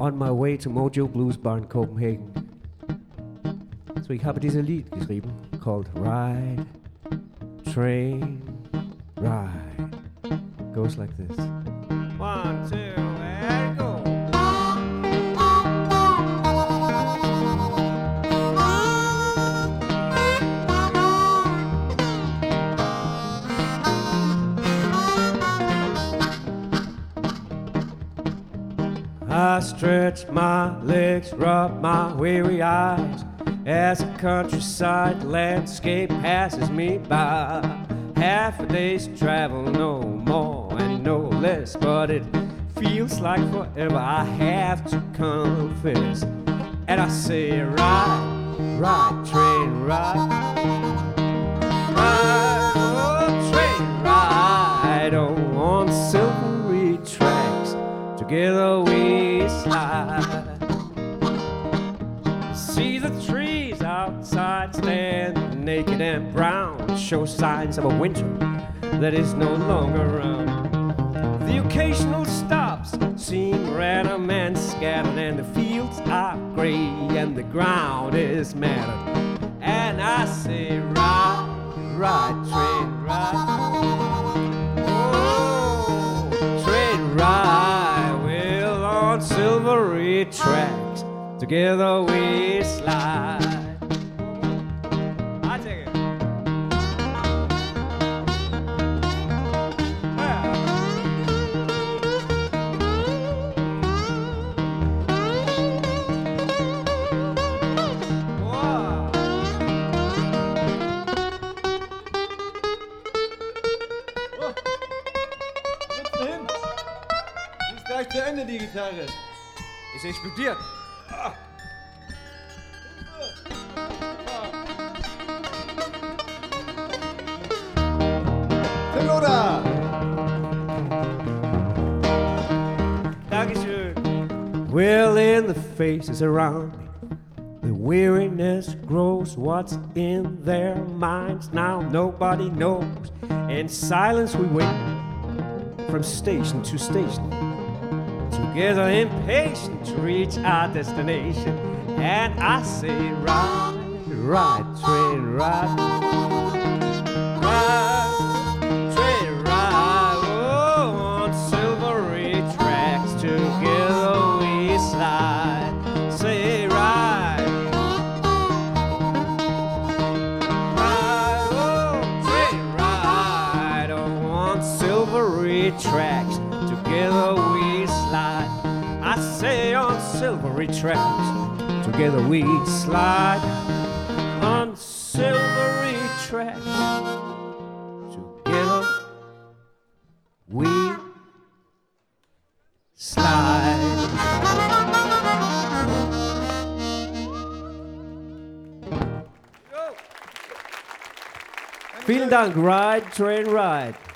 on my way to Mojo Blues Bar in Copenhagen. Så ich habe diese Lied geschrieben, called Ride, Train, Ride. Goes like this. 1, 2, and go. I stretch my legs, rub my weary eyes as the countryside landscape passes me by. Half a day's travel, no more and no less, but it feels like forever, I have to confess. And I say, ride, ride, train, ride. Ride, oh, train, ride on silvery tracks. Together we slide. See the trees outside stand naked and brown, show signs of a winter that is no longer around. The occasional stops seem random and scattered, and the fields are gray and the ground is matted. And I say, ride, ride, train, ride. Oh, train, ride, well, on silvery tracks. Together we slide. I take it. Wow. Oh, jetzt dahin. Die ist gleich zu Ende, die Gitarre. Ist explodiert. Tenora! Dankeschön. Well, in the faces around me, the weariness grows. What's in their minds now? Nobody knows. In silence we wait from station to station, together impatient to reach our destination. And I say, ride, ride, train, ride. Ride, train, ride, oh, on silvery tracks. Together we slide. Say, ride. Ride, oh, train, ride, oh, on silvery tracks. Together we slide. I say, on silvery tracks. Together we slide on silvery tracks. Together we slide. Vielen Dank, Ride, Train, Ride.